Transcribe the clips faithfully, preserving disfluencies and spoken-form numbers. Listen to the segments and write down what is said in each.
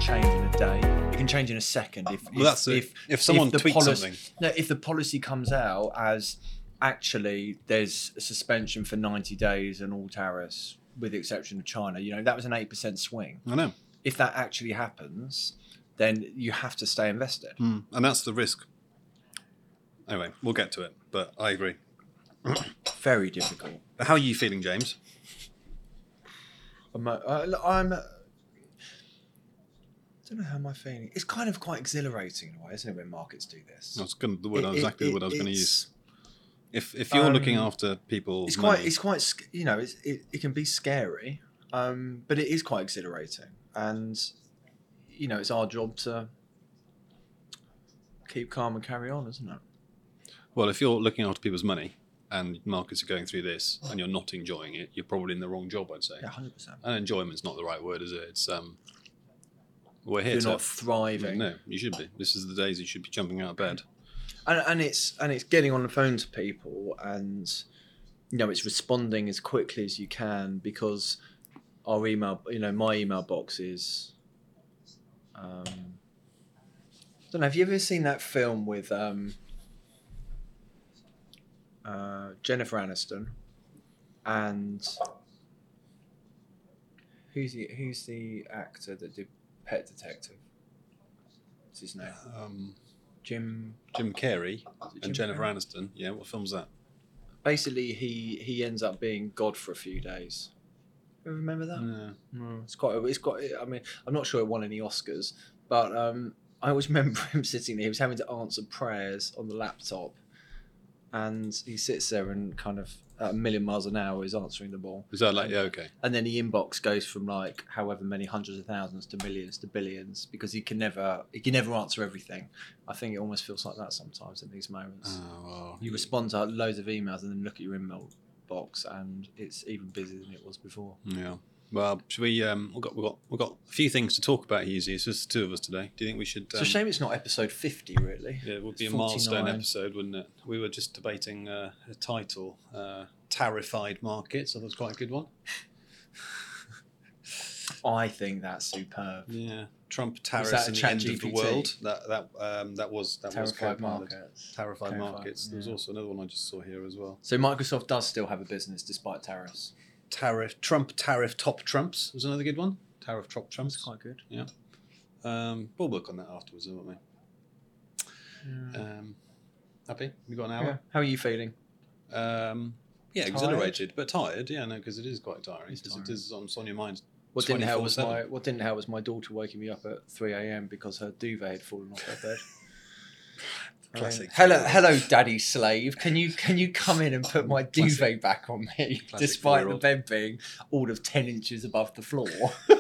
change in a day. It can change in a second. If well, if, that's it. if if someone if the tweets policy, something, no, if the policy comes out as actually there's a suspension for ninety days and all tariffs, with the exception of China, you know, that was an eight percent swing. I know. If that actually happens, then you have to stay invested. Mm, and that's the risk. Anyway, we'll get to it, but I agree. Very difficult. How are you feeling, James? I'm, uh, I'm uh, I don't know how am I feeling. It's kind of quite exhilarating in a way, isn't it, when markets do this? That's gonna, the word, It- exactly it- the word I was it- going to it's- use. If if you're um, looking after people, It's quite, it's quite, sc- you know, it's, it, it can be scary, um, but it is quite exhilarating. And, you know, it's our job to keep calm and carry on, isn't it? well, if you're looking after people's money and markets are going through this and you're not enjoying it, you're probably in the wrong job, I'd say. Yeah, one hundred percent. And enjoyment's not the right word, is it? It's um, we're here You're to not thriving. No, you should be. This is the days you should be jumping out of bed. And, and it's and it's getting on the phone to people, and you know, it's responding as quickly as you can, because our email, you know, my email box is. Um, I don't know. Have you ever seen that film with um, uh, Jennifer Aniston and who's the who's the actor that did Pet Detective? What's his name? Um, Jim. Jim Carrey Jim and Jennifer Carrey? Aniston. Yeah, what film's that? Basically, he he ends up being God for a few days. You remember that? Yeah. No, it's quite. It's quite. I mean, I'm not sure it won any Oscars, but um, I always remember him sitting there. He was having to answer prayers on the laptop, and he sits there and kind of at a million miles an hour is answering them all. Is that like, yeah, okay. And then the inbox goes from like however many hundreds of thousands to millions to billions, because he can never he can never answer everything. I think it almost feels like that sometimes in these moments. Oh, well, You respond to loads of emails and then look at your email box, and it's even busier than it was before. Yeah. Well, should we? Um, we've got we've got we've got a few things to talk about. Easy. It's just the two of us today. Do you think we should? Um, It's a shame it's not episode fifty, really. Yeah, it would be It's a milestone forty-nine. episode, wouldn't it? We were just debating uh, a title, uh, "Tarified Markets." I thought it was quite a good one. I think that's superb. Yeah, Trump that tariffs a and the chat end G of the P T? world. That that um, that was that was Terrified co-pilot. markets. Terrified Terrified, markets. There was yeah. also another one I just saw here as well. So Microsoft does still have a business despite tariffs. Tariff Trump tariff top trumps was another good one. Tariff top trumps. That's quite good. Yeah. Um, we'll work on that afterwards, won't we? Yeah. Um, happy? We got an Yeah. hour. How are you feeling? Um, yeah, Tired? exhilarated, but tired. Yeah, no, because it is quite tiring. It's Because tiring. it is on, it's on your mind. What didn't help was twenty-four my seven. what didn't help was my daughter waking me up at three a.m. because her duvet had fallen off her bed. I mean, Classic. hello, hello, daddy slave. Can you can you come in and put my duvet back on me, Classic despite the four-year-old. bed being all of ten inches above the floor?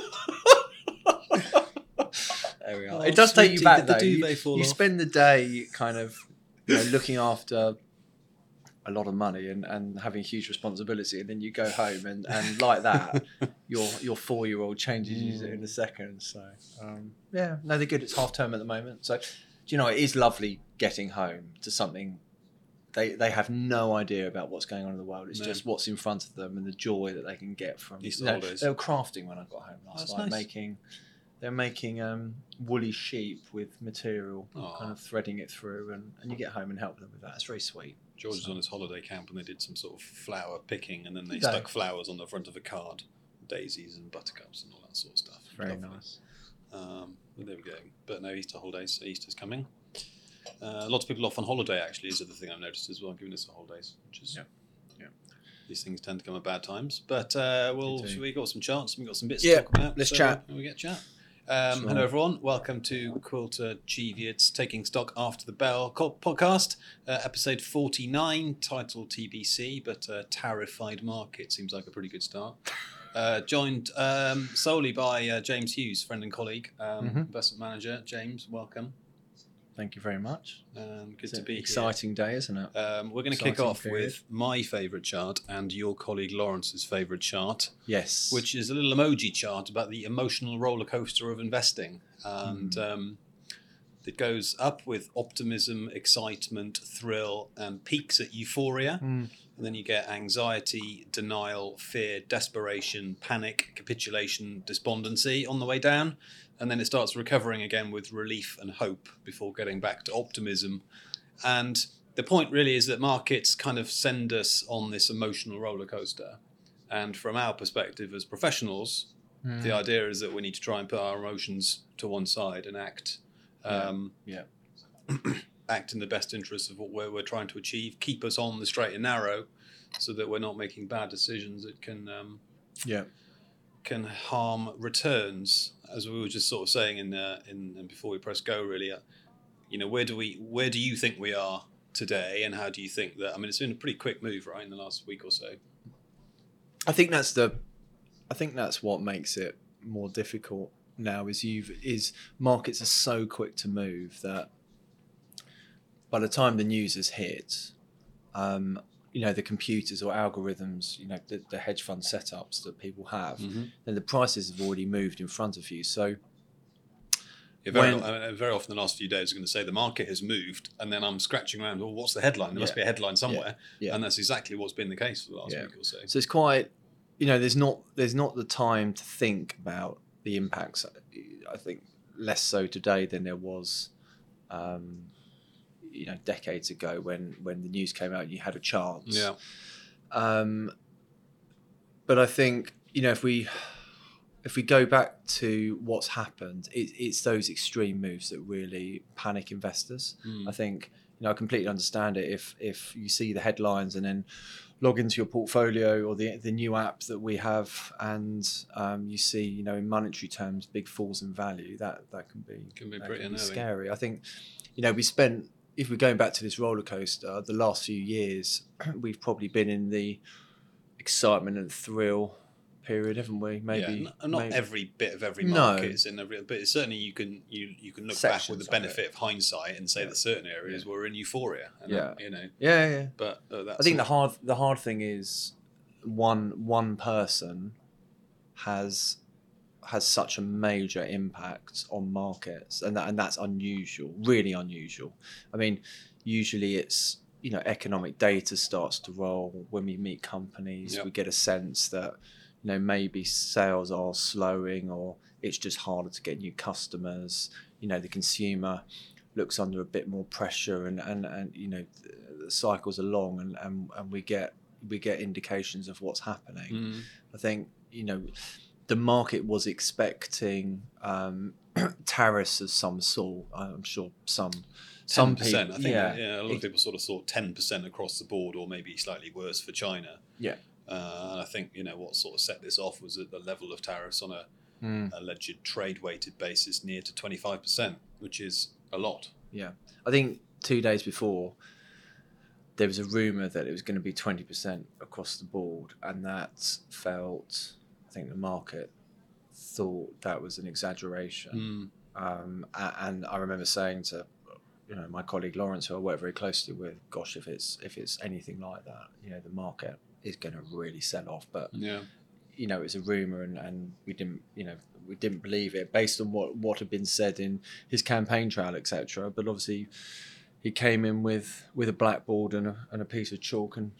There we are. Oh, It does take you sweetie, back did the though. You, duvet fall you off? spend the day kind of you know, looking after a lot of money and, and having huge responsibility, and then you go home and, and like that, your your four year old changes you in a second. So um, yeah, no, they're good. It's half term at the moment, so do you know it is lovely getting home to something. They they have no idea about what's going on in the world. It's No. just what's in front of them and the joy that they can get from. Easter you know, holidays. they were crafting when I got home last That's night, nice. making. They're making um, woolly sheep with material, Aw. kind of threading it through, and, and you get home and help them with that. It's very sweet. George was on his holiday camp and they did some sort of flower picking, and then they Did they? stuck flowers on the front of a card, daisies and buttercups and all that sort of stuff. Very Lovely. nice. Um, but there we go. But no Easter holidays. So Easter's coming. Uh, lots of people off on holiday actually is the other thing I've noticed as well, given it's the holidays, which is Yeah. Yeah. these things tend to come at bad times. But uh, we'll They do. should we got some charts, we got some bits Yeah, to talk about. let's so, chat. uh, We get chat. Um, Sure. Hello everyone, welcome to Quilter Cheviot's Taking Stock After the Bell co- podcast, uh, episode forty-nine, titled T B C, but uh, Tarified Market seems like a pretty good start. Uh, joined um, solely by uh, James Hughes, friend and colleague, um, Mhm. investment manager. James, welcome. Thank you very much. Um, good It's to an be exciting day, isn't it? here. Um, we're going to kick exciting off period. with my favourite chart and your colleague Lawrence's favourite chart, Yes. which is a little emoji chart about the emotional roller coaster of investing. And Mm. um, it goes up with optimism, excitement, thrill, and peaks at euphoria. Mm. and then you get anxiety, denial, fear, desperation, panic, capitulation, despondency on the way down, and then it starts recovering again with relief and hope before getting back to optimism. And the point really is that markets kind of send us on this emotional roller coaster. And from our perspective as professionals, mm. the idea is that we need to try and put our emotions to one side and act um, yeah. yeah. act in the best interests of what we're, we're trying to achieve, keep us on the straight and narrow so that we're not making bad decisions that can um, yeah. can harm returns. As we were just sort of saying in, uh, in, in before we press go, really, uh, you know, where do we where do you think we are today, and how do you think that? I mean, it's been a pretty quick move, right, in the last week or so. I think that's the, I think that's what makes it more difficult now. Is you've is markets are so quick to move that by the time the news has hit, um, you know, the computers or algorithms, you know, the, the hedge fund setups that people have, mm-hmm. then the prices have already moved in front of you. So. Yeah, very, when, I mean, very often the last few days I'm going to say the market has moved, and then I'm scratching around, well, what's the headline? There must yeah, be a headline somewhere. Yeah, yeah. And that's exactly what's been the case for the last yeah. week or so. So it's quite, you know, there's not there's not the time to think about the impacts. I think less so today than there was, um, you know, decades ago when, when the news came out and you had a chance. Yeah. Um, but I think, you know, if we... If we go back to what's happened, it, it's those extreme moves that really panic investors. Mm. I think, you know, I completely understand it. If if you see the headlines and then log into your portfolio or the the new app that we have, and um, you see, you know, in monetary terms, big falls in value, that that can be can be that pretty can be unnerving. Scary. I think, you know, we spent, if we're going back to this roller coaster, the last few years, we've probably been in the excitement and thrill period, haven't we? Maybe yeah, not, not maybe. every bit of every No. market is in every, but certainly you can you you can look Sections back with the of benefit it. of hindsight and say Yeah. that certain areas Yeah. were in euphoria. And Yeah. that, you know. Yeah, yeah. But uh, that's I think all. the hard the hard thing is one one person has has such a major impact on markets, and that and that's unusual, really unusual. I mean, usually it's, you know, economic data starts to roll when we meet companies. Yep. We get a sense that, you know, maybe sales are slowing, or it's just harder to get new customers. You know, the consumer looks under a bit more pressure, and, and, and you know, the, the cycles are long, and, and, and we get we get indications of what's happening. Mm. I think, you know, the market was expecting um, tariffs of some sort. I'm sure some some ten percent. people, I think yeah, yeah, a lot it, of people sort of thought ten percent across the board, or maybe slightly worse for China. yeah. Uh, and I think, you know, what sort of set this off was at the level of tariffs on a Mm. alleged trade-weighted basis near to twenty-five percent, which is a lot. Yeah. I think two days before, there was a rumour that it was going to be twenty percent across the board, and that felt, I think the market thought that was an exaggeration. Mm. Um, a- and I remember saying to, you know, my colleague Lawrence, who I work very closely with, gosh, if it's if it's anything like that, you know, the market is going to really sell off. But Yeah. you know, it was a rumor, and, and we didn't, you know, we didn't believe it based on what, what had been said in his campaign trail, et cetera. But obviously, he came in with, with a blackboard and a, and a piece of chalk, and,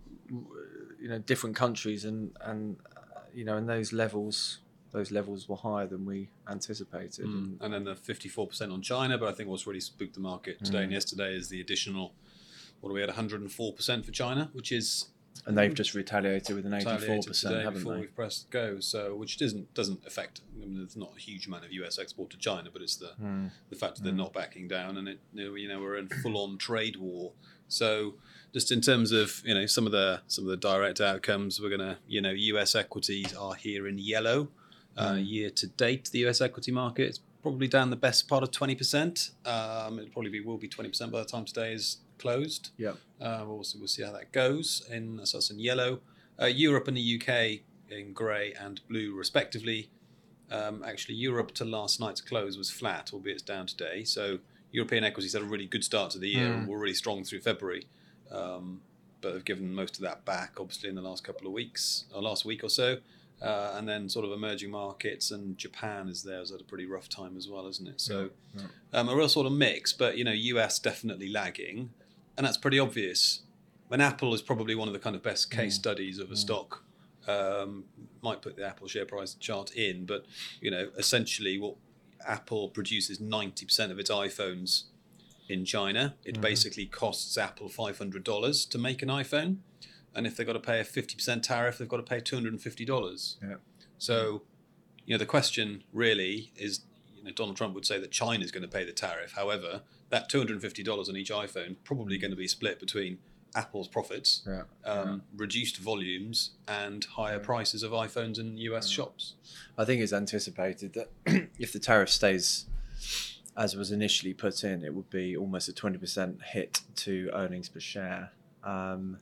you know, different countries, and and uh, you know, and those levels those levels were higher than we anticipated. Mm. And, And then the fifty-four percent on China, but I think what's really spooked the market today Mm. and yesterday is the additional, what are we at, one hundred four percent for China, which is and they've just retaliated with an retaliated eighty-four percent, today haven't before they? we've pressed go. So, which doesn't doesn't affect. I mean, there's not a huge amount of U S export to China, but it's the Mm. the fact that they're Mm. not backing down, and it, you know, we're in full-on trade war. So, just in terms of, you know, some of the some of the direct outcomes, we're gonna, you know, U S equities are here in yellow. Uh, Mm. year to date, the U S equity market is probably down the best part of twenty percent. Um, it probably be, will be twenty percent by the time today is closed. Yeah. Uh, we'll, see, we'll see how that goes. In, so that's in yellow. Uh, Europe and the U K in grey and blue, respectively. Um, actually, Europe to last night's close was flat, albeit it's down today. So European equities had a really good start to the year Mm. and were really strong through February. Um, but have given most of that back, obviously, in the last couple of weeks, or last week or so. Uh, and then sort of emerging markets, and Japan is there, is at a pretty rough time as well, isn't it? So Yeah, um, a real sort of mix, but, you know, U S definitely lagging, and that's pretty obvious. And Apple is probably one of the kind of best case studies of a stock. Um, might put the Apple share price chart in, but you know, essentially, what Apple produces ninety percent of its iPhones in China. It mm-hmm. basically costs Apple five hundred dollars to make an iPhone, and if they've got to pay a fifty percent tariff, they've got to pay two hundred fifty dollars. Yeah. So, you know, the question really is, you know, Donald Trump would say that China's going to pay the tariff. However, that two hundred fifty dollars on each iPhone probably going to be split between Apple's profits, yeah, um, yeah. reduced volumes, and higher yeah. prices of iPhones in U S yeah. shops. I think it's anticipated that if the tariff stays as was initially put in, it would be almost a twenty percent hit to earnings per share. Um,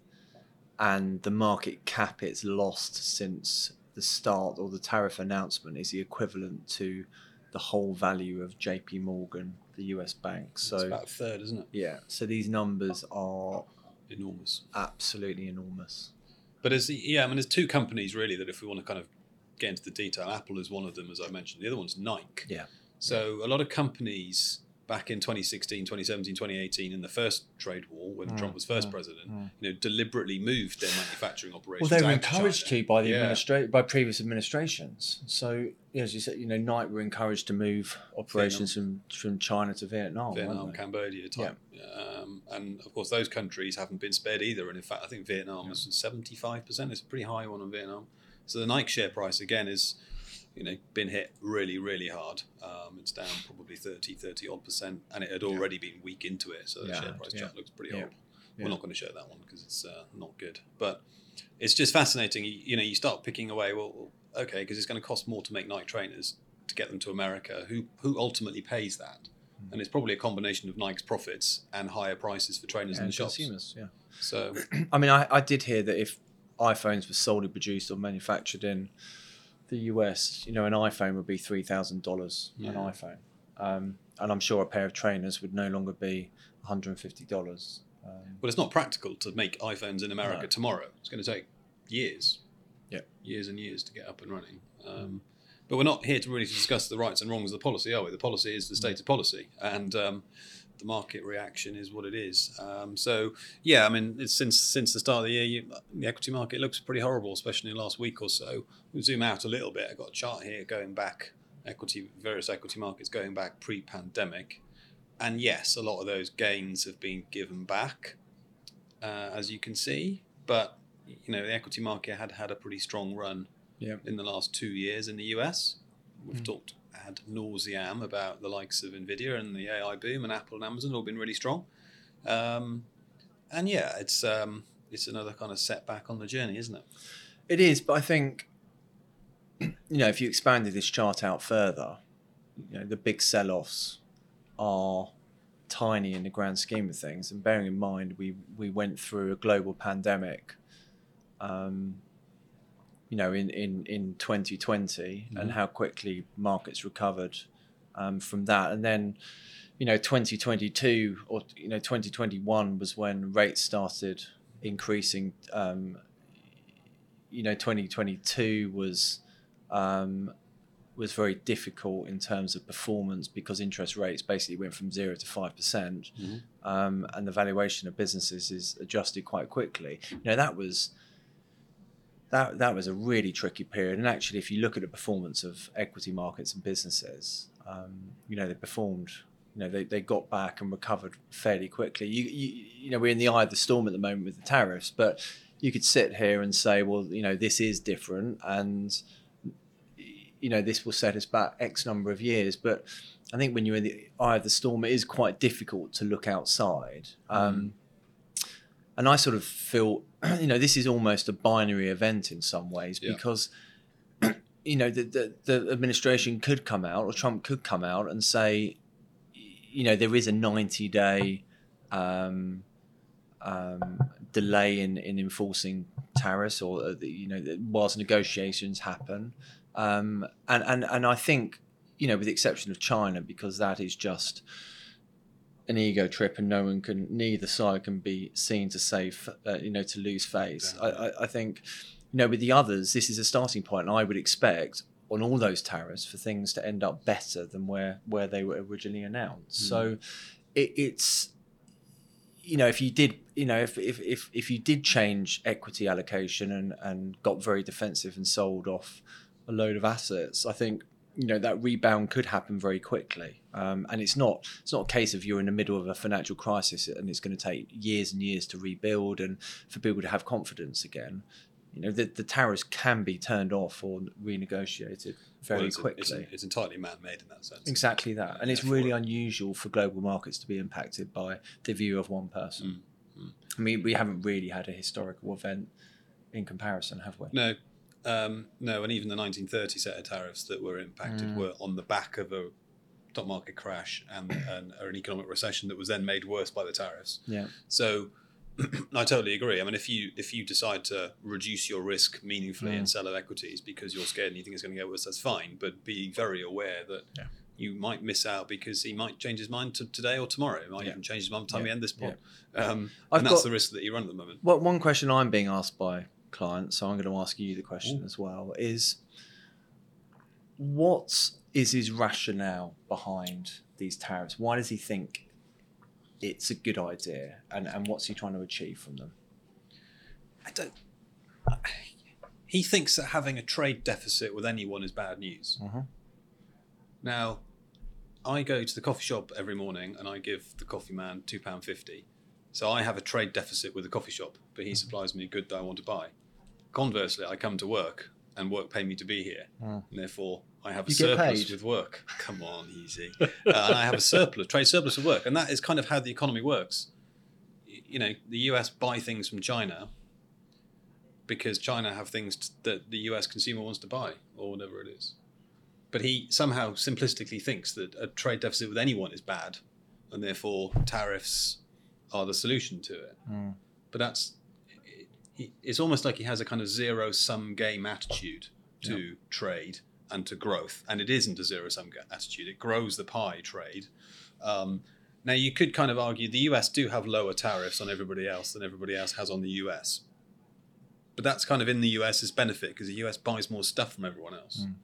and the market cap it's lost since the start or the tariff announcement is the equivalent to the whole value of J P Morgan, the U S bank. So it's about a third, isn't it? Yeah. So these numbers are enormous, absolutely enormous. But as yeah, I mean, there's two companies really that if we want to kind of get into the detail, Apple is one of them, as I mentioned. The other one's Nike. Yeah. So a lot of companies back in twenty sixteen, twenty seventeen, twenty eighteen, in the first trade war, when mm, Trump was first mm, president, mm. you know, deliberately moved their manufacturing operations. Well, they were out encouraged to, to by the yeah. administra- by previous administrations. So, as you said, you know, Nike were encouraged to move operations from, from China to Vietnam, Vietnam, Cambodia type. Yeah. Um, and of course, those countries haven't been spared either. And in fact, I think Vietnam yeah. was seventy-five percent. It's a pretty high one on Vietnam. So the Nike share price again is, you know, been hit really, really hard. Um, it's down probably thirty, thirty odd percent, and it had already yeah. been weak into it. So the yeah, share price yeah. chart looks pretty yeah. old. Yeah. We're not going to show that one because it's uh, not good. But it's just fascinating. You, you know, you start picking away. Well, okay, because it's going to cost more to make Nike trainers to get them to America. Who who ultimately pays that? Mm. And it's probably a combination of Nike's profits and higher prices for trainers yeah, in the shops. Consumers, yeah. So, I mean, I, I did hear that if iPhones were solely produced or manufactured in the U S, you know, an iPhone would be three thousand dollars. Yeah. An iPhone, um, and I'm sure a pair of trainers would no longer be one hundred fifty dollars. Um, well, it's not practical to make iPhones in America no. tomorrow. It's going to take years, yeah, years and years to get up and running. Um, but we're not here to really discuss the rights and wrongs of the policy, are we? The policy is the stated policy, and um, the market reaction is what it is. Um, so, yeah, I mean, it's since since the start of the year, you, the equity market looks pretty horrible, especially in the last week or so. We'll zoom out a little bit. I've got a chart here going back, equity various equity markets going back pre-pandemic. And yes, a lot of those gains have been given back, uh, as you can see. But, you know, the equity market had had a pretty strong run yeah. in the last two years in the U S. We've mm. talked ad nauseam about the likes of Nvidia and the A I boom, and Apple and Amazon all been really strong. Um, and yeah, it's um, it's another kind of setback on the journey, isn't it? It is, but I think, you know, if you expanded this chart out further, you know, the big sell-offs are tiny in the grand scheme of things. And bearing in mind, we, we went through a global pandemic, um, you know, in, in, in twenty twenty mm-hmm. and how quickly markets recovered um, from that. And then, you know, twenty twenty-two or, you know, twenty twenty-one was when rates started increasing. Um, you know, twenty twenty-two was um, was very difficult in terms of performance because interest rates basically went from zero to five percent, mm-hmm. um, and the valuation of businesses is adjusted quite quickly. You know, that was that that was a really tricky period. And actually, if you look at the performance of equity markets and businesses, um, you know, they performed. You know, they, they got back and recovered fairly quickly. You, you you know, we're in the eye of the storm at the moment with the tariffs, but you could sit here and say, well, you know, this is different, and you know, this will set us back X number of years. But I think when you're in the eye of the storm, it is quite difficult to look outside. Um, mm. And I sort of feel, you know, this is almost a binary event in some ways yeah. because, you know, the, the the administration could come out, or Trump could come out and say, you know, there is a ninety day um, um, delay in, in enforcing tariffs, or uh, the, you know, whilst negotiations happen. Um, and, and, and I think, you know, with the exception of China, because that is just an ego trip and no one can, neither side can be seen to save, uh, you know, to lose face. Yeah. I, I, I think, you know, with the others, this is a starting point, and I would expect on all those tariffs for things to end up better than where, where they were originally announced. Mm. So it, it's, you know, if you did, you know, if if if, if you did change equity allocation and, and got very defensive and sold off a load of assets, I think, you know, that rebound could happen very quickly. Um, and it's not it's not a case of you're in the middle of a financial crisis and it's going to take years and years to rebuild and for people to have confidence again. You know, the, the tariffs can be turned off or renegotiated very well, it's quickly. A, it's, it's entirely man-made in that sense. Exactly that. And it's really unusual for global markets to be impacted by the view of one person. Mm, mm. I mean, we haven't really had a historical event in comparison, have we? No. Um, no, and even the nineteen thirty set of tariffs that were impacted mm. were on the back of a stock market crash and, and an economic recession that was then made worse by the tariffs. Yeah. So I totally agree. I mean, if you if you decide to reduce your risk meaningfully mm. and sell of equities because you're scared and you think it's going to get worse, that's fine. But be very aware that yeah. you might miss out because he might change his mind to today or tomorrow. He might yeah. even change his mind by the time yeah. we end this pod. Yeah. Um, and that's got, the risk that you run at the moment. Well, one question I'm being asked by clients, so I'm going to ask you the question Ooh. as well, is what is his rationale behind these tariffs? Why does he think it's a good idea, and, and what's he trying to achieve from them? I don't. He thinks that having a trade deficit with anyone is bad news. Mm-hmm. Now, I go to the coffee shop every morning and I give the coffee man two pounds fifty. So I have a trade deficit with the coffee shop, but he supplies me a good that I want to buy. Conversely, I come to work and work pay me to be here. Mm. And therefore, I have a you surplus with work. Come on, easy. uh, and I have a surplus, trade surplus of work. And that is kind of how the economy works. You know, the U S buy things from China because China have things t- that the U S consumer wants to buy or whatever it is. But he somehow simplistically thinks that a trade deficit with anyone is bad and therefore tariffs are the solution to it. Mm. But that's... He, it's almost like he has a kind of zero-sum game attitude to yep. trade and to growth. And it isn't a zero-sum attitude. It grows the pie, trade. Um, now, you could kind of argue the U S do have lower tariffs on everybody else than everybody else has on the U S. But that's kind of in the US's benefit because the U S buys more stuff from everyone else. Mm.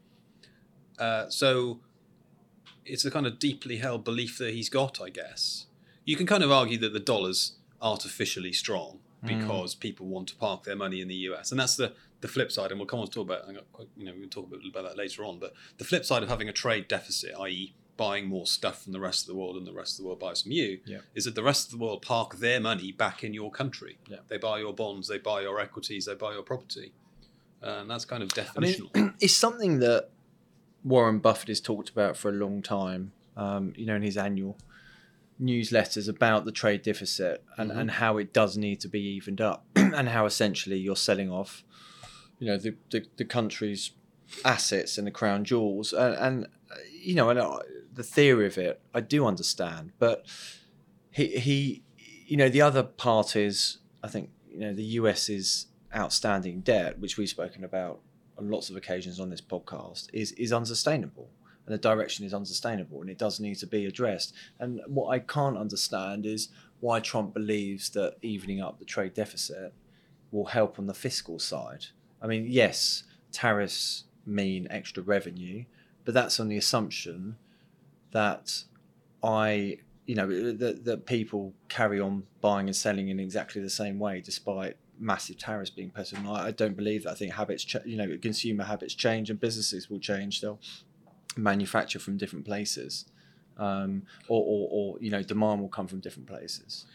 Uh, so it's a kind of deeply held belief that he's got, I guess. You can kind of argue that the dollar's artificially strong because mm. people want to park their money in the U S. And that's the, the flip side, and we'll come on to talk about, you know, we'll talk a bit about that later on, but the flip side of having a trade deficit, that is buying more stuff from the rest of the world and the rest of the world buys from you, yeah. is that the rest of the world park their money back in your country. Yeah. They buy your bonds, they buy your equities, they buy your property. Uh, and that's kind of definitional. I mean, it's something that Warren Buffett has talked about for a long time, um, you know, in his annual newsletters about the trade deficit and, mm-hmm. and how it does need to be evened up and how essentially you're selling off, you know, the, the, the country's assets and the crown jewels. And, and you know, and I, the theory of it, I do understand. But he, he, you know, the other part is, I think, you know, the US's outstanding debt, which we've spoken about on lots of occasions on this podcast, is is unsustainable. And the direction is unsustainable and it does need to be addressed. And what I can't understand is why Trump believes that evening up the trade deficit will help on the fiscal side. I mean, yes, tariffs mean extra revenue, but that's on the assumption that I, you know, that, that people carry on buying and selling in exactly the same way despite massive tariffs being put on. I don't believe that. I think habits, ch- you know, consumer habits change and businesses will change. They'll manufacture from different places, um, or, or, or you know, demand will come from different places.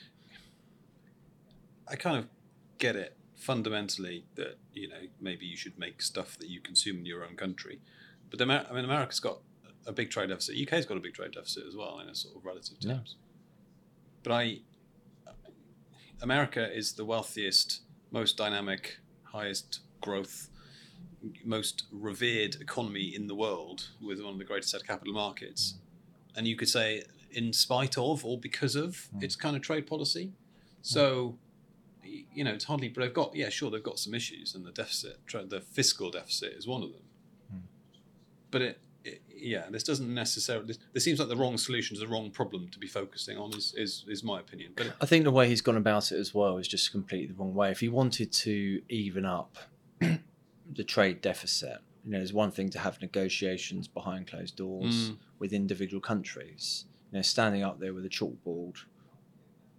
I kind of get it fundamentally that, you know, maybe you should make stuff that you consume in your own country, but the Amer- I mean, America's got a big trade deficit. U K's got a big trade deficit as well in a sort of relative terms. Yeah. But I, America is the wealthiest, most dynamic, highest growth, most revered economy in the world with one of the greatest set of capital markets. Mm. And you could say in spite of or because of mm. its kind of trade policy. So, mm. you know, it's hardly, but they've got, yeah, sure, they've got some issues and the deficit, the fiscal deficit is one of them. Mm. But it, it, yeah, this doesn't necessarily, this, this seems like the wrong solution to the wrong problem to be focusing on is, is, is my opinion. But it, I think the way he's gone about it as well is just completely the wrong way. If he wanted to even up the trade deficit, you know, there's one thing to have negotiations behind closed doors mm. with individual countries, you know, standing up there with a chalkboard,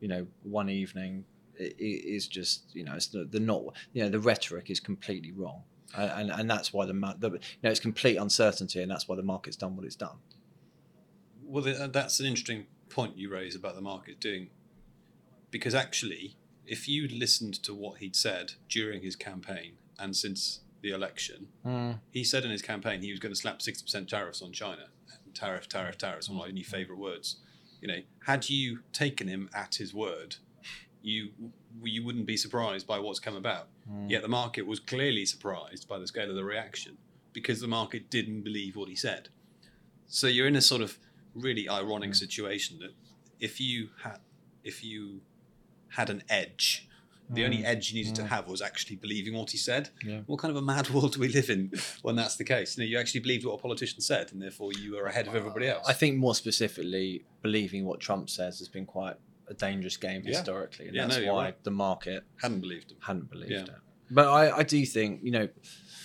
you know, one evening is just, you know, it's the, the not, you know, the rhetoric is completely wrong. And, and, and that's why the, the, you know, it's complete uncertainty, and that's why the market's done what it's done. Well, that's an interesting point you raise about the market doing, because actually, if you listened to what he'd said during his campaign and since the election, mm. he said in his campaign he was going to slap sixty percent tariffs on China. Tariff, tariff, tariffs, one of my new favourite words. You know, had you taken him at his word, you you wouldn't be surprised by what's come about. Mm. Yet the market was clearly surprised by the scale of the reaction, because the market didn't believe what he said. So you're in a sort of really ironic mm. situation that if you had if you had an edge, the mm. only edge you needed mm. to have was actually believing what he said. Yeah. What kind of a mad world do we live in when that's the case? You know, you actually believed what a politician said, and therefore you are ahead of everybody else. I think more specifically, believing what Trump says has been quite a dangerous game yeah. historically, and yeah, that's no, why right. the market hadn't believed him. Hadn't believed yeah. it. But I, I do think, you know,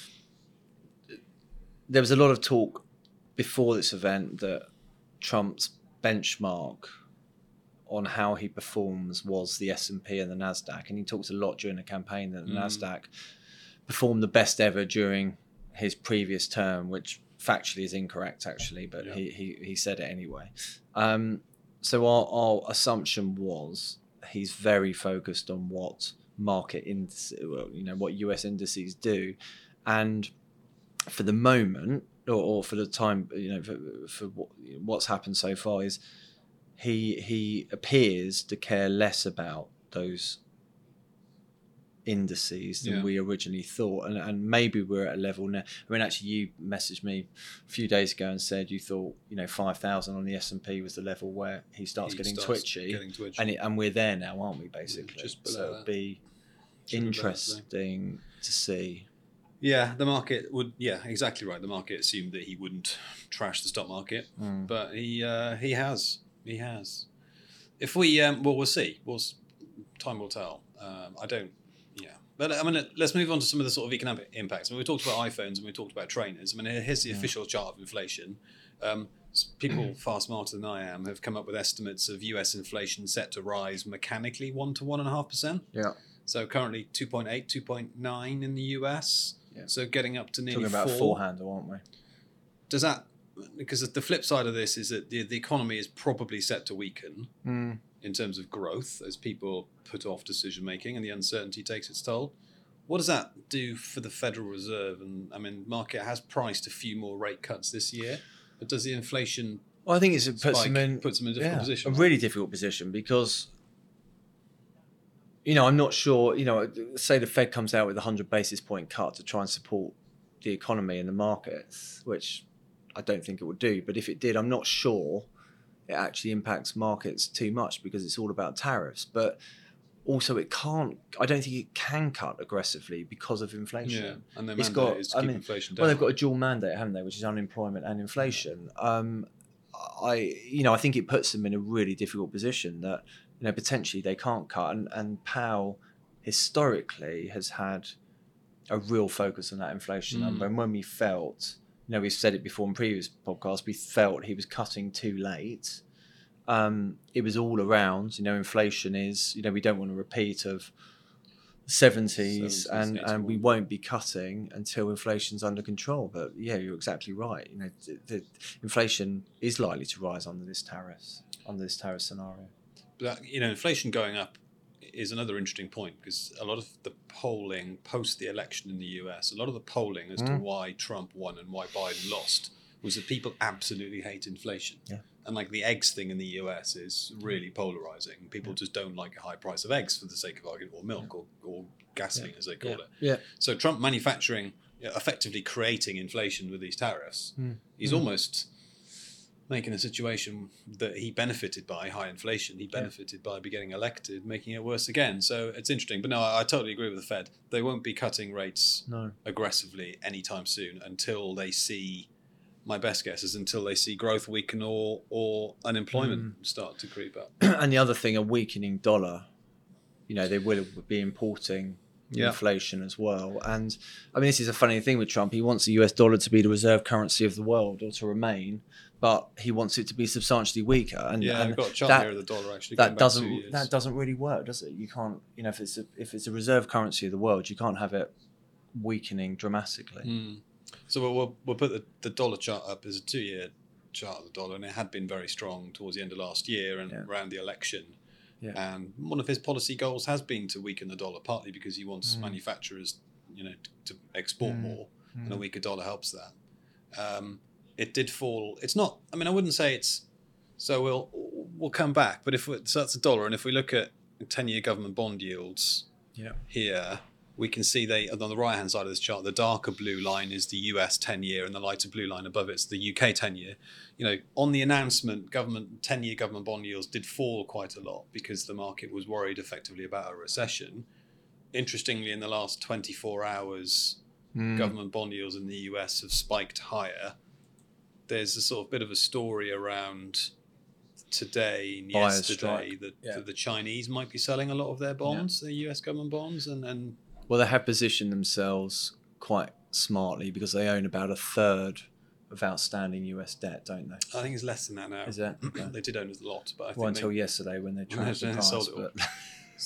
there was a lot of talk before this event that Trump's benchmark on how he performs was the S and P and the NASDAQ. And he talked a lot during the campaign that the mm. NASDAQ performed the best ever during his previous term, which factually is incorrect, actually, but yeah. he, he, he said it anyway. Um, so our, our assumption was he's very focused on what market indices, you know, what U S indices do. And for the moment, or, or for the time, you know, for, for what, what's happened so far is he he appears to care less about those indices than yeah. we originally thought, and and maybe we're at a level now. I mean, actually, you messaged me a few days ago and said you thought, you know, five thousand on the S and P was the level where he starts he getting starts twitchy, getting twitchy. and it, and we're there now, aren't we? Basically, just so it'd be Should interesting to see. Yeah, the market would. Yeah, exactly right. The market assumed that he wouldn't trash the stock market, mm. but he uh, he has. He has. If we, um, well, we'll see. We'll, time will tell. Um, I don't, yeah. But I mean, let's move on to some of the sort of economic impacts. I mean, we talked about iPhones and we talked about trainers. I mean, here's the yeah. official chart of inflation. Um, people far smarter than I am have come up with estimates of U S inflation set to rise mechanically one to one and a half percent. Yeah. So currently two point eight, two point nine in the U S. Yeah. So getting up to nearly Talking about four. a four handle, aren't we? Does that? Because the flip side of this is that the, the economy is probably set to weaken mm. in terms of growth as people put off decision making and the uncertainty takes its toll. What does that do for the Federal Reserve? And I mean, market has priced a few more rate cuts this year, but does the inflation? Well, I think it's, it puts them in puts them in a difficult yeah, position. A really difficult position because, you know, I'm not sure. You know, say the Fed comes out with a hundred basis point cut to try and support the economy and the markets, which I don't think it would do, but if it did, I'm not sure it actually impacts markets too much because it's all about tariffs. But also, it can't. I don't think it can cut aggressively because of inflation. Yeah, and their it's mandate got, is to I keep mean, inflation down. Well, they've got a dual mandate, haven't they? Which is unemployment and inflation. Um, I, you know, I think it puts them in a really difficult position that, you know, potentially they can't cut. And and Powell historically has had a real focus on that inflation mm. number. And when we felt, you know, we've said it before in previous podcasts, we felt he was cutting too late. Um, it was all around, you know, inflation is, you know, we don't want a repeat of the seventies and, and we won't be cutting until inflation's under control. But yeah, you're exactly right. You know, the, the inflation is likely to rise under this tariff, under this tariff scenario. But, you know, inflation going up is another interesting point because a lot of the polling post the election in the U S, a lot of the polling as mm. to why Trump won and why Biden lost was that people absolutely hate inflation. Yeah. And like the eggs thing in the U S is really polarizing. People yeah. just don't like a high price of eggs for the sake of argument, or milk, yeah. or, or gasoline, yeah. as they call yeah. it. Yeah. So Trump manufacturing, you know, effectively creating inflation with these tariffs, mm. he's mm. almost making a situation that he benefited by, high inflation, he benefited yeah. by be getting elected, making it worse again. So it's interesting. But no, I, I totally agree with the Fed. They won't be cutting rates no. aggressively anytime soon until they see, my best guess is until they see growth weaken or, or unemployment mm. start to creep up. And the other thing, a weakening dollar, you know, they will be importing Yeah. inflation as well. And I mean, this is a funny thing with Trump. He wants the U S dollar to be the reserve currency of the world or to remain, but he wants it to be substantially weaker. And, Yeah, and I've got a chart that, here of the dollar actually. going that back two doesn't years. that doesn't really work, does it? You can't, you know, if it's a, if it's a reserve currency of the world, you can't have it weakening dramatically. Mm. So we'll, we'll we'll put the, the dollar chart up as a two-year chart of the dollar, and it had been very strong towards the end of last year and Yeah. around the election. Yeah. And one of his policy goals has been to weaken the dollar, partly because he wants Mm. manufacturers, you know, to, to export Mm. more, Mm. and a weaker dollar helps that. Um, it did fall. It's not. I mean, I wouldn't say it's. So we'll we'll come back, but if we, so that's a dollar, and if we look at ten-year government bond yields, Yeah. here we can see they on the right hand side of this chart, the darker blue line is the U S ten-year and the lighter blue line above it's the U K ten-year. You know, on the announcement, government ten-year government bond yields did fall quite a lot because the market was worried effectively about a recession. Interestingly, in the last twenty-four hours, Mm. government bond yields in the U S have spiked higher. There's a sort of bit of a story around today and Buyer's yesterday strike. that, Yeah. that the Chinese might be selling a lot of their bonds, their U S government bonds, and, and Well, they have positioned themselves quite smartly because they own about a third of outstanding U S debt, don't they? I think it's less than that now. Is it? Okay. They did own a lot, but I think Well, until they, yesterday when they tracked the they price. sold it all. But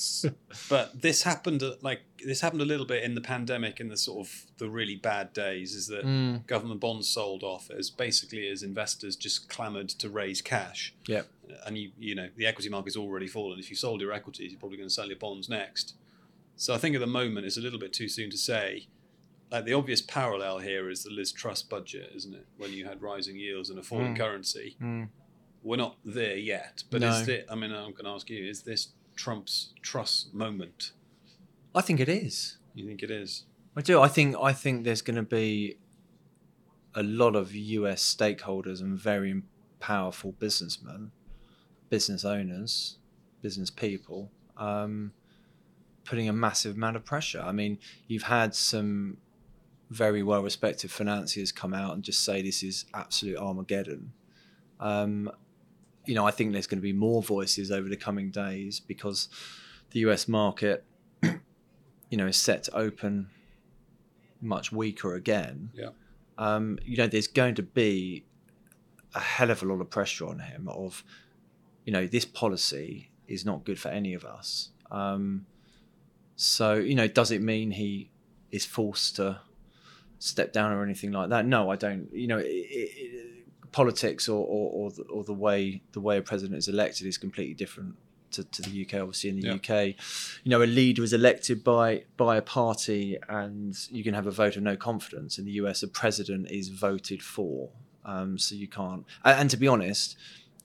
But this happened uh, like this happened a little bit in the pandemic, in the sort of the really bad days, is that Mm. government bonds sold off as basically as investors just clamoured to raise cash. yeah, And you you know the equity market's already fallen. If you sold your equities, you're probably going to sell your bonds next. So I think at the moment it's a little bit too soon to say. Like the obvious parallel here is the Liz Truss budget, isn't it? When you had rising yields and a falling Mm. currency. Mm. We're not there yet, but No. is it? I mean, I'm going to ask you: is this Trump's Truss moment? I think it is. You think it is? I do. I think I think there's going to be a lot of U S stakeholders and very powerful businessmen, business owners, business people, um, putting a massive amount of pressure. I mean, you've had some very well-respected financiers come out and just say this is absolute Armageddon. Um, you know, I think there's going to be more voices over the coming days because the U S market, you know, is set to open much weaker again. Yeah. Um, you know, there's going to be a hell of a lot of pressure on him of, you know, this policy is not good for any of us. Um, so, you know, does it mean he is forced to step down or anything like that? No, I don't. You know, it, it, politics or, or, or, the, or the way the way a president is elected is completely different to, to the U K. Obviously, in the Yeah. U K, you know, a leader is elected by by a party, and you can have a vote of no confidence. In the U S, a president is voted for, um, so you can't. And, and to be honest,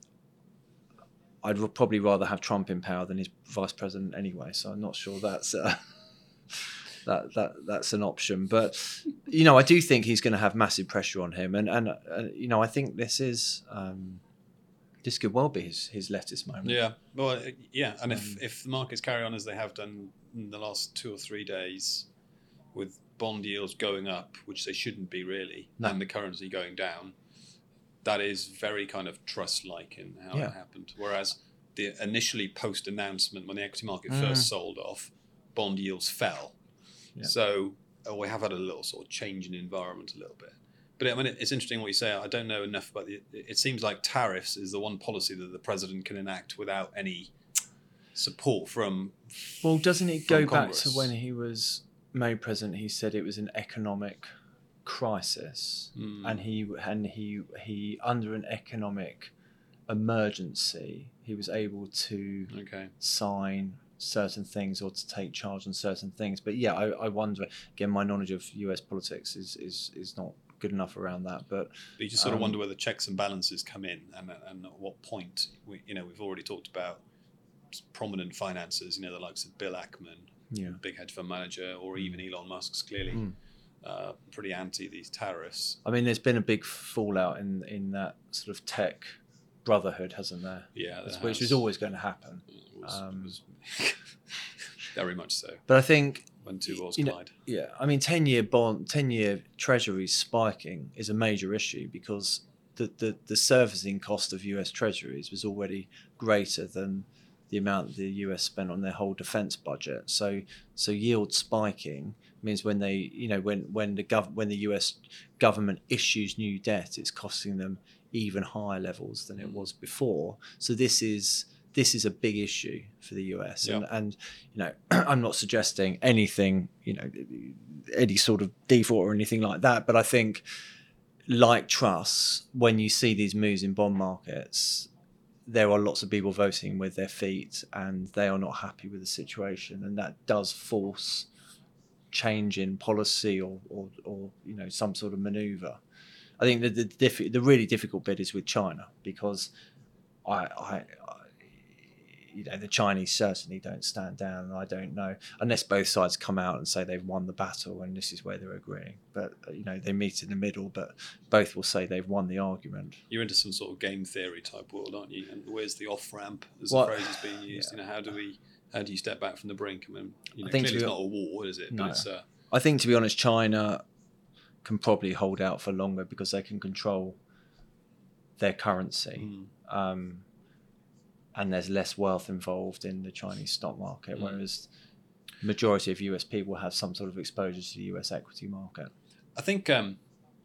I'd probably rather have Trump in power than his vice president anyway. So I'm not sure that's. Uh, That, that that's an option, but you know I do think he's going to have massive pressure on him, and and uh, you know I think this is um, this could well be his, his lettuce moment. Yeah. Well, uh, yeah. And Um, if, if the markets carry on as they have done in the last two or three days, with bond yields going up, which they shouldn't be really, No. and the currency going down, that is very kind of trust-like in how Yeah. it happened. Whereas the initially post-announcement, when the equity market Mm. first sold off, bond yields fell. Yeah. So uh, we have had a little sort of change in environment a little bit. But I mean, it's interesting what you say. I don't know enough about the. It seems like tariffs is the one policy that the president can enact without any support from. Well, doesn't it from go back Congress. to when he was made president? He said it was an economic crisis, Mm. and he and he he under an economic emergency, he was able to Okay. sign certain things or to take charge on certain things. But yeah, I, I wonder, again, my knowledge of U S politics is is, is not good enough around that. But But you just sort of Um, wonder where the checks and balances come in, and and at what point we, you know, we've already talked about prominent financiers, you know, the likes of Bill Ackman, yeah, big hedge fund manager, or even Elon Musk's clearly Mm. uh, pretty anti these tariffs. I mean, there's been a big fallout in in that sort of tech brotherhood, hasn't there? Yeah, there Which has. was always going to happen. It was- um, it was very much so But I think, when two worlds you know, collide. yeah, I mean, ten-year bond, ten-year treasuries spiking is a major issue because the, the, the servicing cost of U S treasuries was already greater than the amount the U S spent on their whole defense budget. So so yield spiking means when they, you know, when when the gov when the U S government issues new debt, it's costing them even higher levels than it was before. So this is this is a big issue for the U S. And, yeah. and you know, I'm not suggesting anything, you know, any sort of default or anything like that, but I think, like trusts, when you see these moves in bond markets, there are lots of people voting with their feet and they are not happy with the situation, and that does force change in policy or, or, or you know, some sort of maneuver. I think the the, diff- the really difficult bit is with China, because I, I, I, you know, the Chinese certainly don't stand down, and I don't know, unless both sides come out and say they've won the battle and this is where they're agreeing. But you know, they meet in the middle, but both will say they've won the argument. You're into some sort of game theory type world, aren't you? And where's the off ramp, as Well, the phrase is being used? yeah. You know, how do we, how do you step back from the brink? I mean, you know, I think clearly to it's be- not a war, is it? No. But it's, uh, I think, to be honest, China can probably hold out for longer because they can control their currency. mm, Um, and there's less wealth involved in the Chinese stock market, Mm. whereas the majority of U S people have some sort of exposure to the U S equity market. I think um,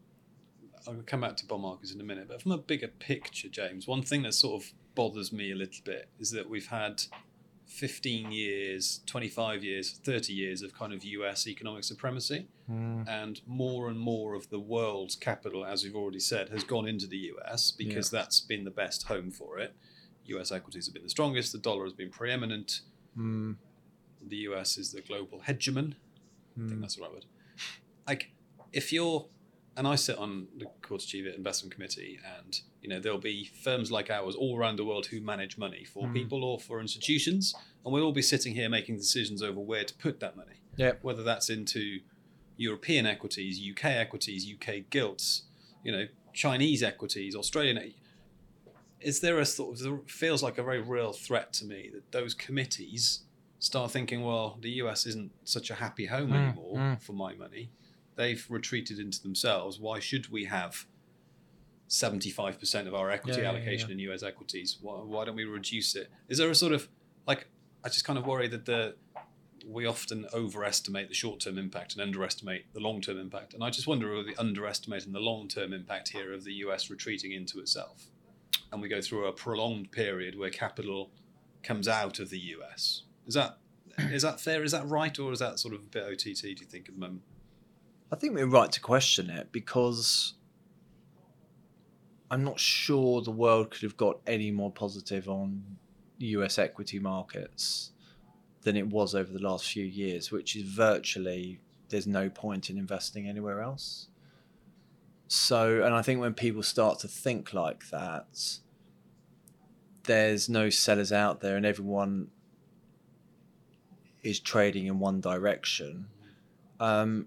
I'll come back to bond markets in a minute, but from a bigger picture, James, one thing that sort of bothers me a little bit is that we've had fifteen years, twenty-five years, thirty years of kind of U S economic supremacy, Mm. and more and more of the world's capital, as we've already said, has gone into the U S because that's been the best home for it. U S equities have been the strongest, the dollar has been preeminent, Mm. the U S is the global hegemon. I think Mm. that's the right word. Like, if you're, and I sit on the Quarter Cheviot Investment Committee, and you know there'll be firms like ours all around the world who manage money for Mm. people or for institutions, and we'll all be sitting here making decisions over where to put that money. Yep. Whether that's into European equities, U K equities, U K gilts, you know, Chinese equities, Australian. Is there a sort of, there feels like a very real threat to me that those committees start thinking, well, the U S isn't such a happy home Mm, anymore mm. for my money. They've retreated into themselves. Why should we have seventy-five percent of our equity Yeah, yeah, allocation yeah. in U S equities? Why, why don't we reduce it? Is there a sort of, like, I just kind of worry that the we often overestimate the short-term impact and underestimate the long-term impact. And I just wonder whether we're underestimating the long-term impact here of the U S retreating into itself. And we go through a prolonged period where capital comes out of the U S. Is that is that fair? Is that right? Or is that sort of a bit O T T, do you think, at the moment? I think we're right to question it, because I'm not sure the world could have got any more positive on U S equity markets than it was over the last few years, which is virtually there's no point in investing anywhere else. So, and I think when people start to think like that, there's no sellers out there and everyone is trading in one direction. Um,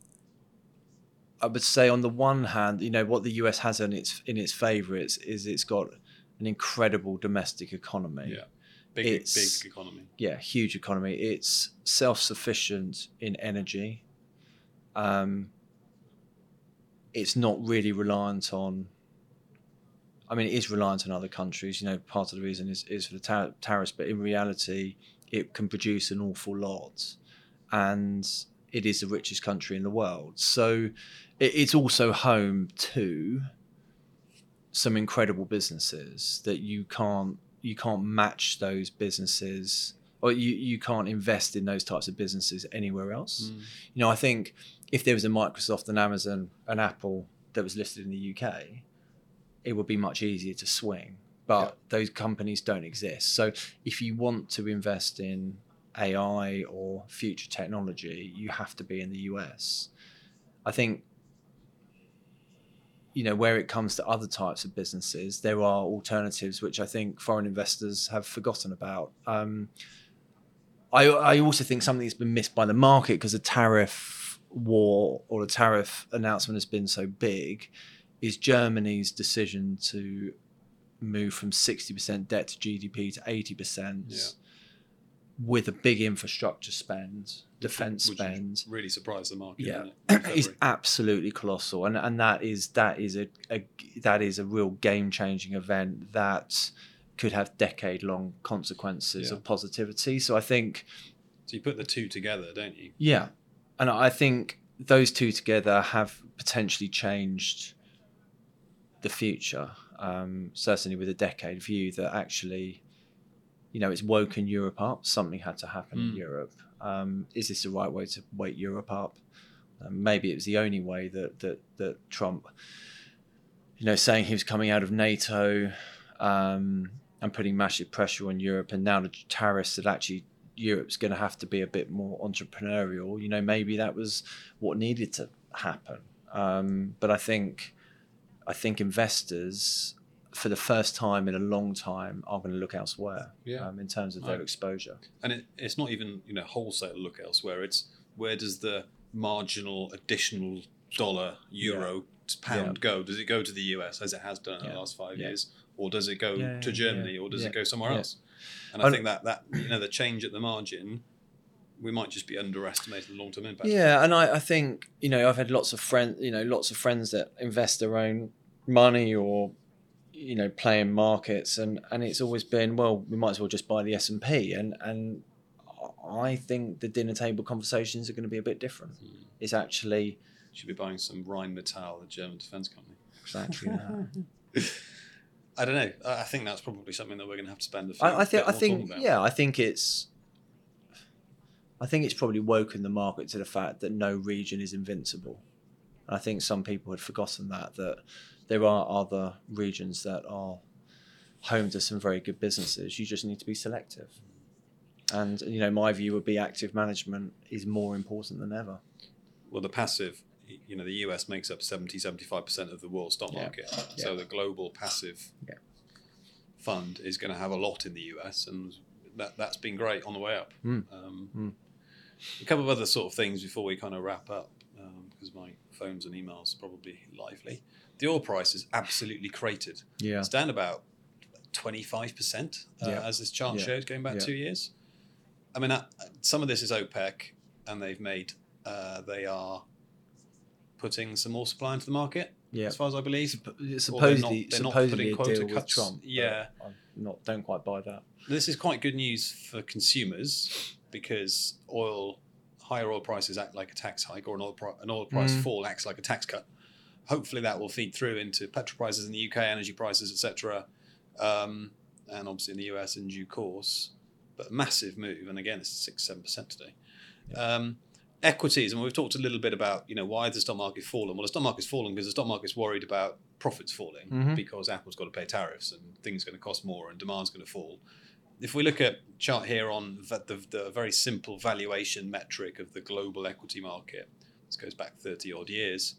I would say on the one hand, you know, what the U S has in its in its favour is, is it's got an incredible domestic economy. Yeah, big, It's- big economy. Yeah, huge economy. It's self-sufficient in energy. Um, it's not really reliant on, I mean, it is reliant on other countries. You know, part of the reason is, is for the tar- tariffs, but in reality, it can produce an awful lot. And it is the richest country in the world. So it, it's also home to some incredible businesses that you can't you can't match those businesses, or you, you can't invest in those types of businesses anywhere else. Mm. You know, I think if there was a Microsoft, an Amazon, an Apple that was listed in the U K, it would be much easier to swing. But Yeah. those companies don't exist. So if you want to invest in A I or future technology, you have to be in the U S. I think, you know, where it comes to other types of businesses, there are alternatives which I think foreign investors have forgotten about. Um, I, I also think something that's been missed by the market because the tariff war or the tariff announcement has been so big is Germany's decision to move from sixty percent debt to G D P to eighty percent Yeah. with a big infrastructure spend, defence Which spend. really surprised the market. Yeah, didn't it, in is February? absolutely colossal, and and that is that is a, a that is a real game changing event that could have decade-long consequences Yeah. of positivity. So I think, So you put the two together, don't you? yeah, and I think those two together have potentially changed the future. Um, certainly with a decade view, that actually, you know, it's woken Europe up. Something had to happen Mm. in Europe. Um, is this the right way to wake Europe up? Um, maybe it was the only way that that that Trump, you know, saying he was coming out of NATO um, and putting massive pressure on Europe, and now the tariffs, that actually Europe's going to have to be a bit more entrepreneurial. You know, maybe that was what needed to happen. Um, but I think, I think investors, for the first time in a long time, are going to look elsewhere. Yeah. Um, in terms of their Right. exposure. And it, it's not even, you know, wholesale look elsewhere. It's where does the marginal additional dollar, euro, pound Yeah. go? Does it go to the U S as it has done in Yeah. the last five Yeah. years, or does it go Yeah, to yeah, Germany, yeah. or does Yeah. it go somewhere Yeah. else? And I And- think that that you know the change at the margin, we might just be underestimating the long term impact. Yeah, and I, I think, you know, I've had lots of friends, you know, lots of friends that invest their own money or, you know, play in markets, and, and it's always been, well, we might as well just buy the S and P, and and I think the dinner table conversations are going to be a bit different. Mm. It's actually Should be buying some Rheinmetall, the German defence company. exactly that. I don't know. I I think that's probably something that we're going to have to spend a few. I, I think, bit I more think, talking about. yeah, I think it's, I think it's probably woken the market to the fact that no region is invincible. I think some people had forgotten that, that there are other regions that are home to some very good businesses. You just need to be selective. And, you know, my view would be active management is more important than ever. Well, the passive, you know, the U S makes up seventy, seventy-five percent of the world stock Yeah. market. So Yeah. the global passive Yeah. fund is going to have a lot in the U S, and that, that's been great on the way up. Mm. Um, Mm. A couple of other sort of things before we kind of wrap up, um, because my phones and emails are probably lively. The oil price is absolutely cratered. Yeah. It's down about twenty-five percent, uh, Yeah. as this chart Yeah. showed, going back Yeah. two years. I mean, uh, some of this is OPEC, and they've made, uh, they are putting some more supply into the market, Yeah. as far as I believe. Supposedly, supposedly- they're not supposedly putting a quota deal with cuts. Trump. but Yeah. I'm not, don't quite buy that. This is quite good news for consumers, because oil, higher oil prices act like a tax hike, or an oil, pri- an oil price Mm. fall acts like a tax cut. Hopefully that will feed through into petrol prices in the U K, energy prices, et cetera, um, and obviously in the U S in due course. But massive move, and again, it's six, seven percent today. Um, equities, and we've talked a little bit about, you know, why the stock market fallen. Well, the stock market's fallen because the stock market's worried about profits falling, Mhm. because Apple's got to pay tariffs and things are going to cost more and demand's going to fall. If we look at chart here on the, the, the very simple valuation metric of the global equity market, this goes back thirty odd years.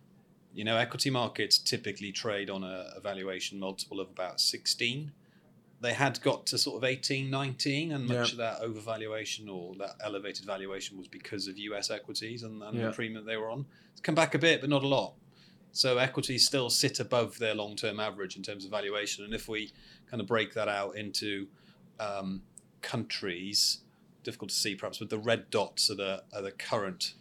You know, equity markets typically trade on a, a valuation multiple of about sixteen. They had got to sort of eighteen, nineteen, and much Yeah. of that overvaluation or that elevated valuation was because of U S equities and, and Yeah. the premium they were on. It's come back a bit, but not a lot. So equities still sit above their long-term average in terms of valuation. And if we kind of break that out into um, countries, difficult to see perhaps, but the red dots are the, are the current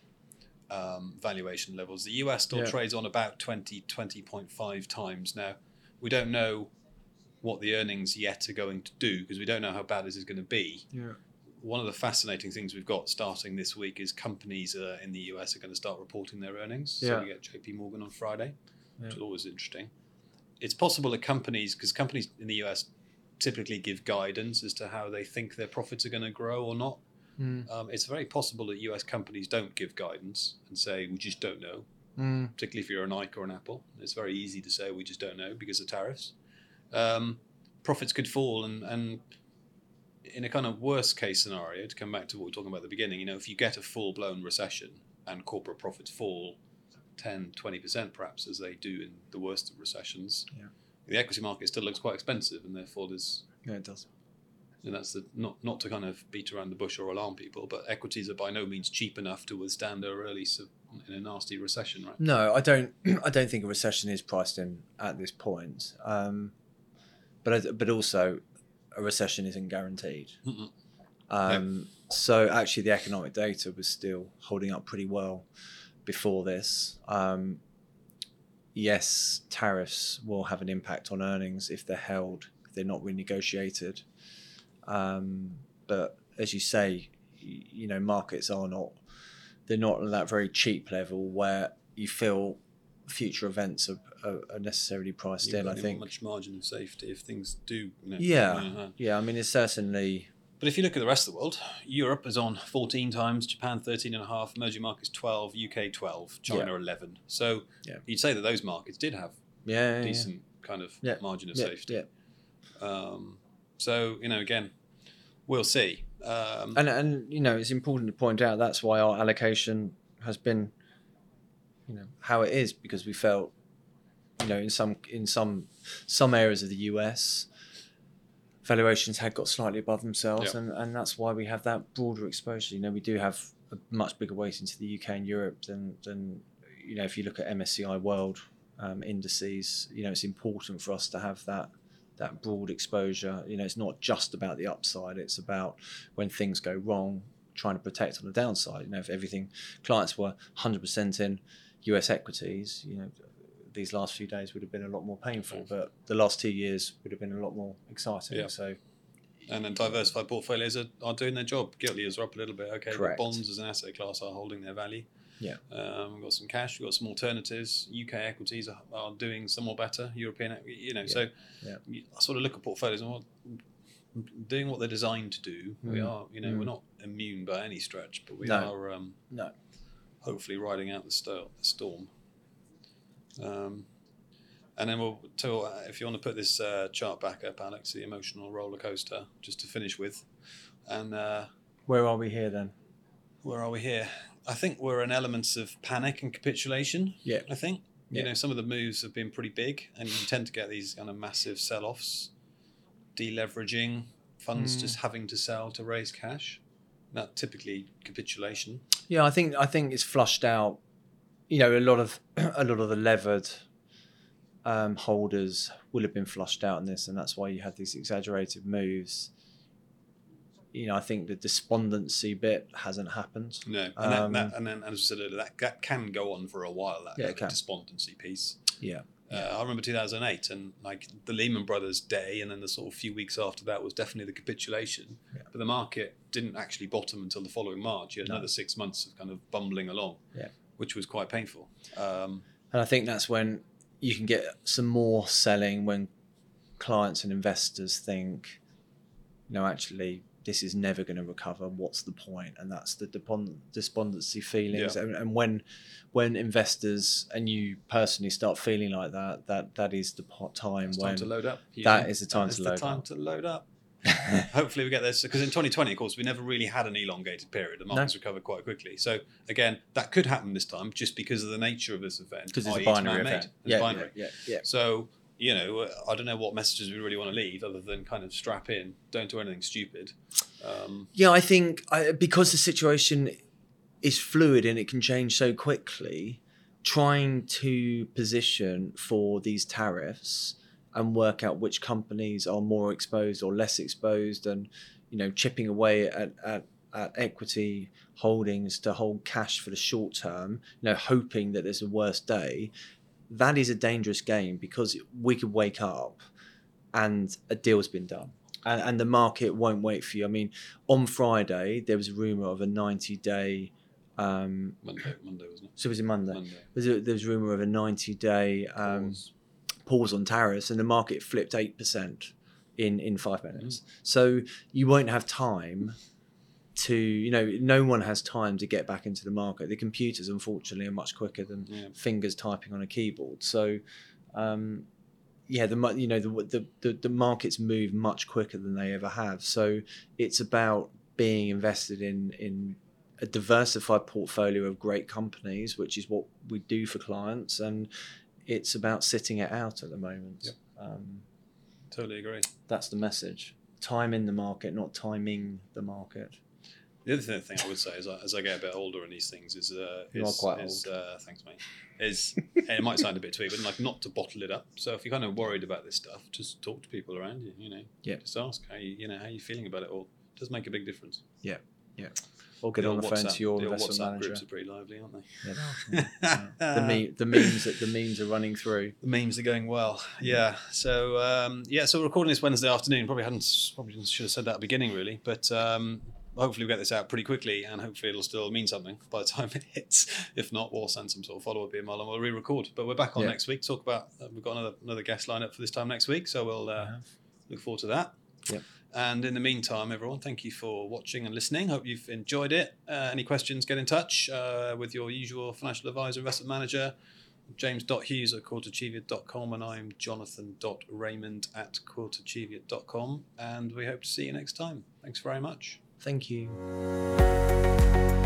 um, valuation levels. The U S still Yeah. trades on about twenty, twenty point five times. Now, we don't know what the earnings yet are going to do, because we don't know how bad this is going to be. Yeah. One of the fascinating things we've got starting this week is companies uh, in the U S are going to start reporting their earnings. So Yeah. we get J P Morgan on Friday, which Yeah. is always interesting. It's possible that companies, because companies in the U S typically give guidance as to how they think their profits are going to grow or not. Mm. Um, it's very possible that U S companies don't give guidance and say, we just don't know, Mm. particularly if you're a Nike or an Apple. It's very easy to say, we just don't know because of tariffs. Um, profits could fall, and, and in a kind of worst case scenario, to come back to what we were talking about at the beginning, you know, if you get a full-blown recession and corporate profits fall ten, twenty percent perhaps, as they do in the worst of recessions, Yeah. the equity market still looks quite expensive, and therefore there's, Yeah, it does. and that's the, not, not to kind of beat around the bush or alarm people, but equities are by no means cheap enough to withstand a release of, in a nasty recession, right? No, I don't. I don't think a recession is priced in at this point. Um, but but also, a recession isn't guaranteed. Mm-mm. Um, So actually, the economic data was still holding up pretty well before this. Um, yes, tariffs will have an impact on earnings if they're held they're not renegotiated. Um, but as you say, you, you know, markets are not, they're not at that very cheap level where you feel future events are, are, are necessarily priced You've in, got I think. much margin of safety if things do. You know, Yeah, uh, yeah. I mean, it's certainly. But if you look at the rest of the world, Europe is on fourteen times, Japan thirteen and a half, emerging markets twelve, U K twelve, China Yeah. eleven. So Yeah. you'd say that those markets did have Yeah, yeah, decent kind of yeah. margin of yeah, safety. Yeah. Um, so, you know, again, we'll see. Um, And and you know, it's important to point out that's why our allocation has been, you know, how it is, because we felt, you know, in some in some some areas of the U S, valuations had got slightly above themselves, Yeah. and, and that's why we have that broader exposure. You know, we do have a much bigger weighting to the U K and Europe than than you know, if you look at M S C I World um, indices, you know, it's important for us to have that that broad exposure. You know, it's not just about the upside; it's about when things go wrong, trying to protect on the downside. You know, if everything clients were one hundred percent in U S equities, you know, these last few days would have been a lot more painful, but the last two years would have been a lot more exciting. Yeah. So, and then diversified portfolios are, are doing their job. Gilt yields are up a little bit. Okay, Correct. but bonds as an asset class are holding their value. Yeah. Um, we've got some cash, we've got some alternatives. U K equities are, are doing somewhat better. European, you know, Yeah. so Yeah. you sort of look at portfolios and what, doing what they're designed to do. We Mm. are, you know, Mm. we're not immune by any stretch, but we No. are um, no. hopefully riding out the, sto- the storm. Um, and then we'll, to, uh, if you want to put this uh, chart back up, Alex, the emotional roller coaster, just to finish with. And uh, Where are we here then? where are we here? I think we're in elements of panic and capitulation. Yeah. I think. You Yeah. know, some of the moves have been pretty big, and you tend to get these kind of massive sell-offs, deleveraging, funds Mm. just having to sell to raise cash. That typically capitulation. Yeah, I think I think it's flushed out. You know, a lot of a lot of the levered um, holders will have been flushed out in this, and that's why you had these exaggerated moves. You know, I think the despondency bit hasn't happened. No, and, Um, that, that, and then as I said earlier, that, that can go on for a while. That Yeah, it kind of can. despondency piece. Yeah. Uh, I remember two thousand eight, and like the Lehman Brothers day, and then the sort of few weeks after that was definitely the capitulation. Yeah. But the market didn't actually bottom until the following March. You had No. another six months of kind of bumbling along, Yeah. which was quite painful. Um, And I think that's when you can get some more selling, when clients and investors think, no, actually, this is never going to recover. What's the point? And that's the depon- despondency feelings. Yeah. And, and when when investors and you personally start feeling like that, that that is the po- time it's when time to load up. you that know. is the time That to is load the time up. to load up. Hopefully we get this, because in twenty twenty, of course, we never really had an elongated period. The markets recovered quite quickly. So again, that could happen this time just because of the nature of this event. Because it's that a is binary man-made. event. It's Yeah, binary. yeah, yeah, yeah. So, you know, I don't know what messages we really want to leave other than kind of strap in, don't do anything stupid. Um, Yeah, I think I, because the situation is fluid and it can change so quickly, trying to position for these tariffs and work out which companies are more exposed or less exposed, and, you know, chipping away at, at, at equity holdings to hold cash for the short term, you know, hoping that there's a worse day, that is a dangerous game, because we could wake up and a deal's been done. And, and the market won't wait for you. I mean, on Friday, there was a rumour of a ninety-day... Um, Monday, Monday, wasn't it? so was it Monday? Monday. There was a, there was a rumour of a ninety-day um, Pause. pause on tariffs, and the market flipped eight percent in, in five minutes. Mm. So you won't have time to, you know, no one has time to get back into the market. The computers, unfortunately, are much quicker than Yeah. fingers typing on a keyboard. So... Um, yeah, the you know the, the the markets move much quicker than they ever have. So it's about being invested in in a diversified portfolio of great companies, which is what we do for clients, and it's about sitting it out at the moment. Yep. Um, Totally agree. that's the message. Time in the market, not timing the market. The other thing I would say is, as I get a bit older in these things, is uh, You are is, quite is old. uh, thanks, mate. Is and it might sound a bit twee, but like not to bottle it up. So if you're kind of worried about this stuff, just talk to people around you. You know, Yeah. Just ask how you, you know, how you feeling about it all. It does make a big difference. Yeah, yeah. or get The on old the phone WhatsApp- to your the old investment WhatsApp manager. groups are pretty lively, aren't they? Yeah, yeah, yeah. The, me- the memes that the memes are running through. The memes are going well. Yeah. So um, yeah. So we're recording this Wednesday afternoon. Probably hadn't. Probably should have said that at the beginning, really. But um, hopefully we'll get this out pretty quickly, and hopefully it'll still mean something by the time it hits. If not, we'll send some sort of follow-up email and we'll re-record. But we're back on Yeah. next week. Talk about. Uh, we've got another another guest lined up for this time next week, so we'll uh, look forward to that. Yep. And in the meantime, everyone, thank you for watching and listening. Hope you've enjoyed it. Uh, any questions, get in touch uh, with your usual financial advisor, investment manager, james dot hughes at quilter cheviot dot com, and I'm jonathan dot raymond at quilter cheviot dot com. And we hope to see you next time. Thanks very much. Thank you.